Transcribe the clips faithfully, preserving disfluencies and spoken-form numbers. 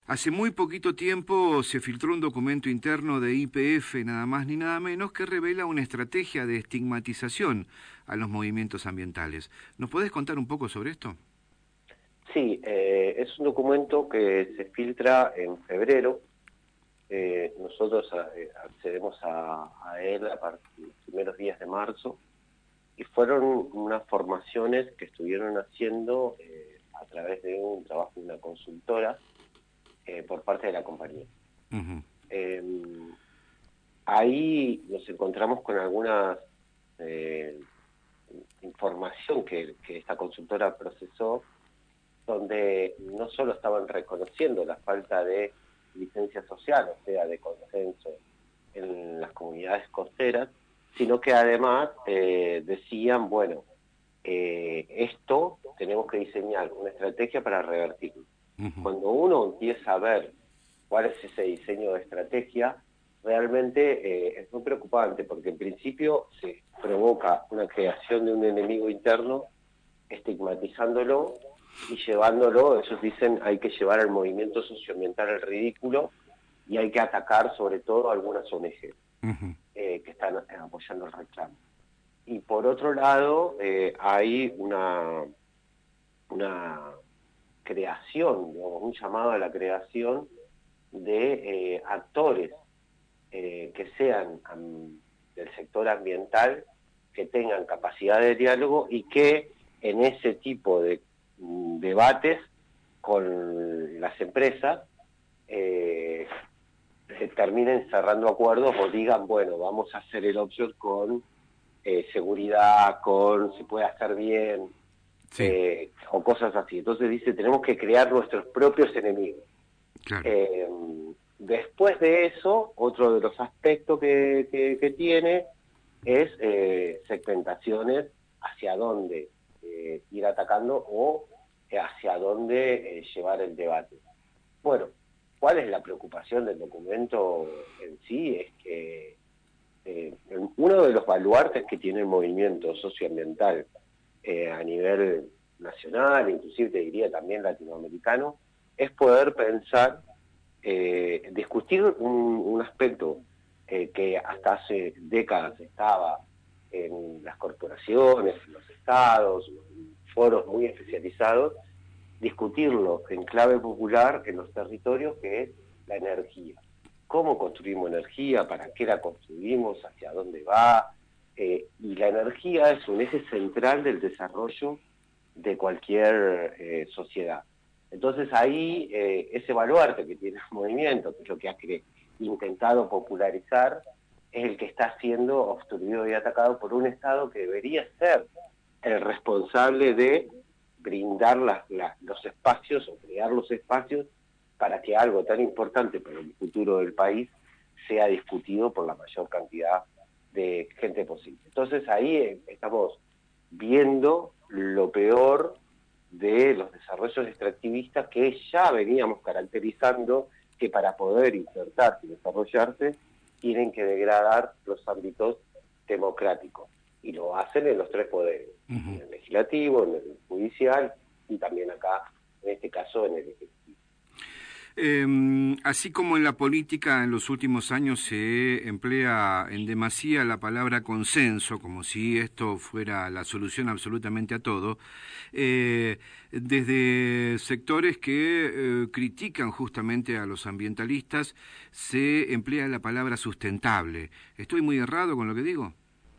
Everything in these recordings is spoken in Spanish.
Hace muy poquito tiempo se filtró un documento interno de Y P F, nada más ni nada menos, que revela una estrategia de estigmatización a los movimientos ambientales. ¿Nos podés contar un poco sobre esto? Sí, eh, es un documento que se filtra en febrero. Eh, nosotros eh, accedemos a, a él a partir de los primeros días de marzo y fueron unas formaciones que estuvieron haciendo eh, a través de un trabajo de una consultora eh, por parte de la compañía. Uh-huh. Eh, ahí nos encontramos con algunas eh, información que, que esta consultora procesó, donde no solo estaban reconociendo la falta de licencia social, o sea, de consenso en las comunidades costeras, sino que además eh, decían, bueno, eh, esto tenemos que diseñar una estrategia para revertirlo. Uh-huh. Cuando uno empieza a ver cuál es ese diseño de estrategia, realmente eh, es muy preocupante, porque en principio se provoca una creación de un enemigo interno, estigmatizándolo y llevándolo, ellos dicen, hay que llevar al movimiento socioambiental al ridículo y hay que atacar sobre todo a algunas O N G Uh-huh. eh, que están apoyando el reclamo. Y por otro lado, eh, hay una, una creación, digamos, un llamado a la creación de eh, actores eh, que sean um, del sector ambiental, que tengan capacidad de diálogo y que en ese tipo de um, debates con las empresas eh, terminen cerrando acuerdos o digan, bueno, vamos a hacer el offshore con eh, seguridad, con se puede hacer bien, Sí, eh, o cosas así. Entonces dice, tenemos que crear nuestros propios enemigos. claro. Eh, después de eso, otro de los aspectos que, que, que tiene es eh, segmentaciones hacia dónde eh, ir atacando o hacia dónde eh, llevar el debate. Bueno, ¿cuál es la preocupación del documento en sí? Es que eh, uno de los baluartes que tiene el movimiento socioambiental eh, a nivel nacional, inclusive te diría también latinoamericano, es poder pensar, eh, discutir un, un aspecto eh, que hasta hace décadas estaba en las corporaciones, en los estados, en foros muy especializados, discutirlo en clave popular en los territorios, que es la energía. ¿Cómo construimos energía? ¿Para qué la construimos? ¿Hacia dónde va? Eh, y la energía es un eje central del desarrollo de cualquier eh, sociedad. Entonces ahí eh, ese baluarte que tiene el movimiento, que es lo que ha intentado popularizar, es el que está siendo obstruido y atacado por un Estado que debería ser el responsable de brindar las, las, los espacios o crear los espacios para que algo tan importante para el futuro del país sea discutido por la mayor cantidad de gente posible. Entonces ahí eh, estamos viendo lo peor de los desarrollos extractivistas que ya veníamos caracterizando, que para poder insertarse y desarrollarse tienen que degradar los ámbitos democráticos. Y lo hacen en los tres poderes, uh-huh. en el legislativo, en el judicial y también acá, en este caso, en el ejecutivo. Eh, así como en la política en los últimos años se emplea en demasía la palabra consenso, como si esto fuera la solución absolutamente a todo, eh, desde sectores que eh, critican justamente a los ambientalistas se emplea la palabra sustentable. ¿Estoy muy errado con lo que digo?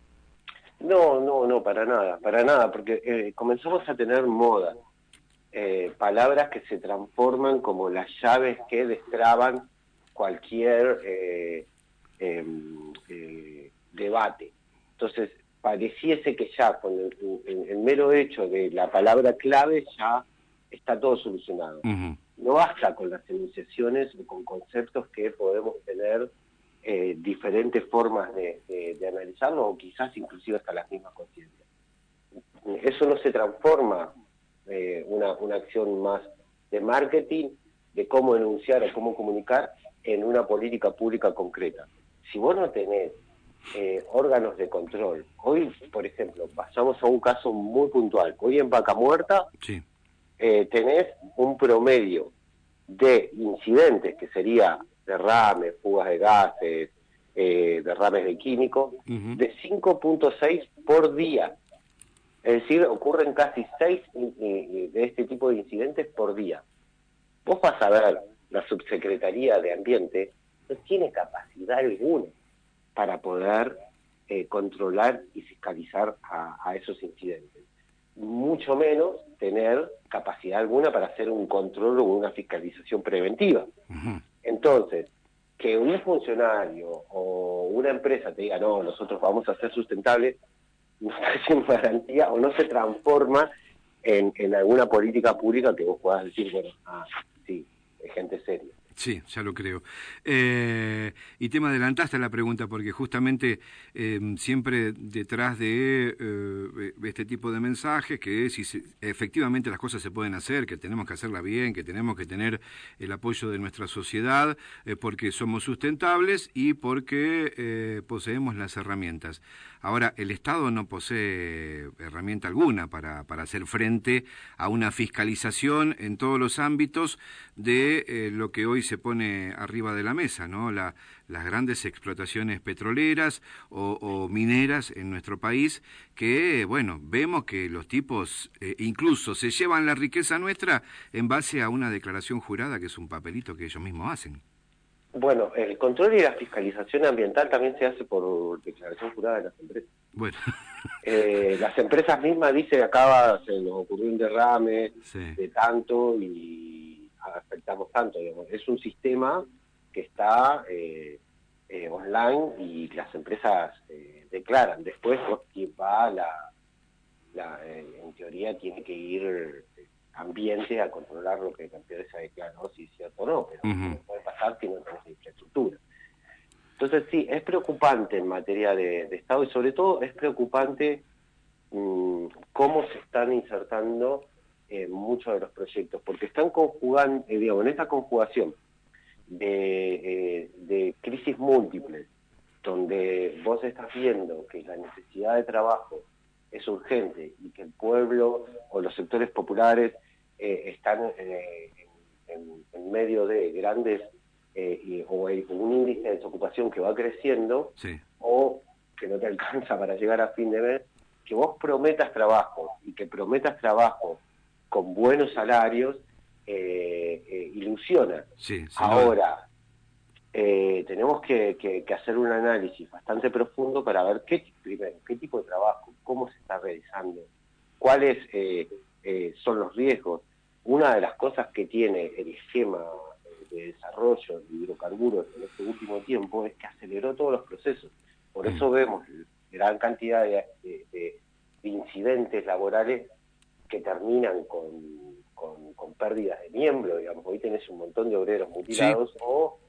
No, no, no, para nada, para nada, porque eh, comenzamos a tener moda. Eh, palabras que se transforman como las llaves que destraban cualquier eh, eh, eh, debate. Entonces, pareciese que ya con el, el, el mero hecho de la palabra clave ya está todo solucionado. Uh-huh. No basta con las enunciaciones o con conceptos que podemos tener eh, diferentes formas de, de, de analizarlo, o quizás inclusive hasta las mismas conciencias. Eso no se transforma Eh, una, una acción más de marketing, de cómo enunciar o cómo comunicar en una política pública concreta. Si vos no tenés eh, órganos de control, hoy, por ejemplo, pasamos a un caso muy puntual, hoy en Vaca Muerta sí. eh, tenés un promedio de incidentes, que sería derrames, fugas de gases, eh, derrames de químicos, uh-huh. de cinco punto seis por día. Es decir, ocurren casi seis de este tipo de incidentes por día. Vos vas a ver, la Subsecretaría de Ambiente no tiene capacidad alguna para poder eh, controlar y fiscalizar a, a esos incidentes. Mucho menos tener capacidad alguna para hacer un control o una fiscalización preventiva. Uh-huh. Entonces, que un funcionario o una empresa te diga, no, nosotros vamos a ser sustentables, no está sin garantía o no se transforma en, en alguna política pública que vos puedas decir, bueno, ah, sí, es gente seria. Sí, ya lo creo. Eh, y te me adelantaste la pregunta porque justamente eh, siempre detrás de eh, este tipo de mensajes, que si se, efectivamente las cosas se pueden hacer, que tenemos que hacerlas bien, que tenemos que tener el apoyo de nuestra sociedad eh, porque somos sustentables y porque eh, poseemos las herramientas. Ahora, el Estado no posee herramienta alguna para, para hacer frente a una fiscalización en todos los ámbitos de eh, lo que hoy se pone arriba de la mesa, ¿no? La, las grandes explotaciones petroleras o, o mineras en nuestro país, que, bueno, vemos que los tipos eh, incluso se llevan la riqueza nuestra en base a una declaración jurada que es un papelito que ellos mismos hacen. Bueno, el control y la fiscalización ambiental también se hace por declaración jurada de las empresas. Bueno. eh, las empresas mismas dicen, acá se nos ocurrió un derrame sí. de tanto y afectamos tanto, digamos. Es un sistema que está eh, eh, online y las empresas eh, declaran. Después va la, la eh, en teoría tiene que ir ambiente a controlar lo que la empresa declaró, si es cierto o no, pero uh-huh. no puede pasar si no tenemos infraestructura. Entonces sí, es preocupante en materia de, de Estado y sobre todo es preocupante mmm, cómo se están insertando eh, muchos de los proyectos, porque están conjugando, eh, digamos, en esta conjugación de, eh, de crisis múltiples, donde vos estás viendo que la necesidad de trabajo es urgente y que el pueblo o los sectores populares eh, están eh, en, en, en medio de grandes eh, y, o hay un índice de desocupación que va creciendo sí. o que no te alcanza para llegar a fin de mes, que vos prometas trabajo y que prometas trabajo con buenos salarios eh, eh, ilusiona. Sí, Ahora, eh, tenemos que, que, que hacer un análisis bastante profundo para ver qué, primero, qué tipo de trabajo, cómo se está realizando, cuáles eh, eh, son los riesgos. Una de las cosas que tiene el esquema de desarrollo de hidrocarburos en este último tiempo es que aceleró todos los procesos. Por eso vemos gran cantidad de, de, de, de incidentes laborales que terminan con, con, con pérdidas de miembros, digamos. Hoy tenés un montón de obreros mutilados sí. o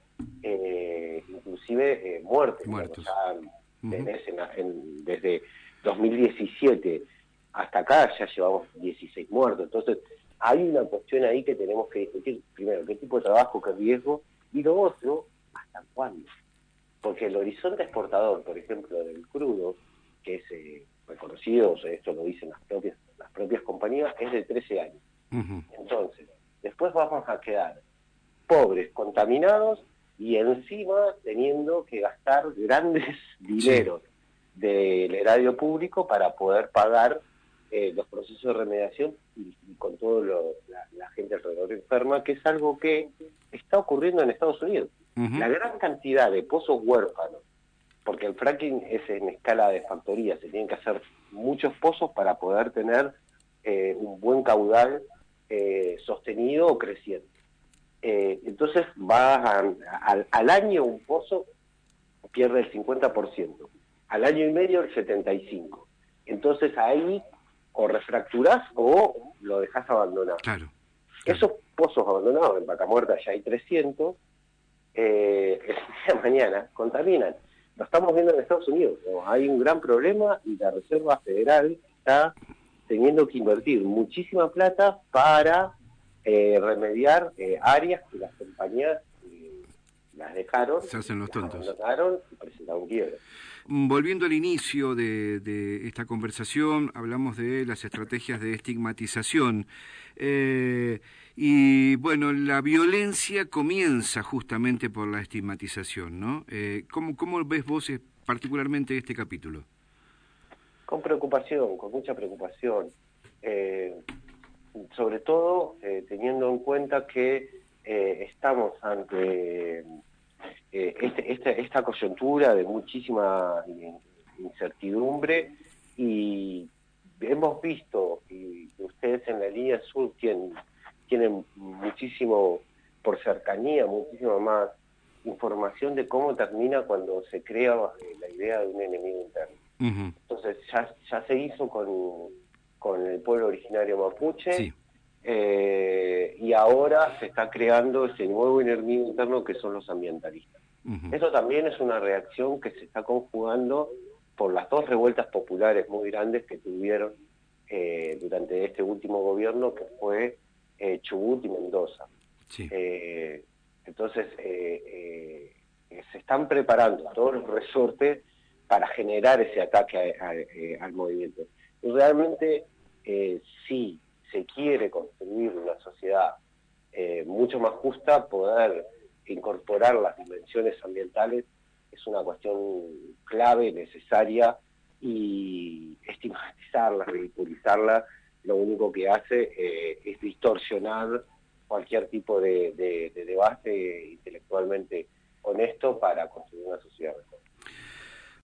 eh, inclusive eh, muertes. Muertos. Ya uh-huh. tenés en, en, desde dos mil diecisiete hasta acá ya llevamos dieciséis muertos. Entonces hay una cuestión ahí que tenemos que discutir. Primero, qué tipo de trabajo, qué riesgo, y lo otro, ¿hasta cuándo? Porque el horizonte exportador, por ejemplo, del crudo, que es eh, reconocido, o sea, esto lo dicen las propias, las propias compañías, es de trece años. Uh-huh. Entonces, después vamos a quedar pobres, contaminados, y encima teniendo que gastar grandes dineros sí. del erario público para poder pagar eh, los procesos de remediación y, y con todo lo, la, la gente alrededor enferma, que es algo que está ocurriendo en Estados Unidos. Uh-huh. La gran cantidad de pozos huérfanos, porque el fracking es en escala de factoría, se tienen que hacer muchos pozos para poder tener eh, un buen caudal eh, sostenido o creciente. Eh, entonces va a, a, al año un pozo pierde el cincuenta por ciento, al año y medio el setenta y cinco por ciento. Entonces ahí o refracturás o lo dejás abandonado. Claro, claro. Esos pozos abandonados, en Vaca Muerta ya hay trescientos, eh, el día de mañana contaminan. Lo estamos viendo en Estados Unidos, ¿no? Hay un gran problema y la Reserva Federal está teniendo que invertir muchísima plata para eh, remediar eh, áreas que las compañías eh, las dejaron, se hacen los tontos, abandonaron y presentaron quiebra. volviendo al inicio de, de esta conversación, hablamos de las estrategias de estigmatización. Eh, y bueno, la violencia comienza justamente por la estigmatización, ¿no? Eh, ¿cómo, ¿Cómo ves vos eh, particularmente este capítulo? Con preocupación, con mucha preocupación. Eh, sobre todo eh, teniendo en cuenta que eh, estamos ante eh, este, este, esta coyuntura de muchísima incertidumbre, y hemos visto, y ustedes en la línea sur tienen, tienen muchísimo, por cercanía, muchísima más información de cómo termina cuando se crea eh, la idea de un enemigo interno. Uh-huh. Entonces ya, ya se hizo con, con el pueblo originario mapuche, sí. eh, y ahora se está creando ese nuevo enemigo interno que son los ambientalistas. Uh-huh. Eso también es una reacción que se está conjugando por las dos revueltas populares muy grandes que tuvieron eh, durante este último gobierno, que fue eh, Chubut y Mendoza. Sí. Eh, entonces eh, eh, se están preparando todos los resortes para generar ese ataque a, a, a, al movimiento. Y realmente, eh, si se quiere construir una sociedad eh, mucho más justa, poder incorporar las dimensiones ambientales es una cuestión clave, necesaria, y estigmatizarla, ridiculizarla, lo único que hace eh, es distorsionar cualquier tipo de, de, de debate intelectualmente honesto para construir una sociedad.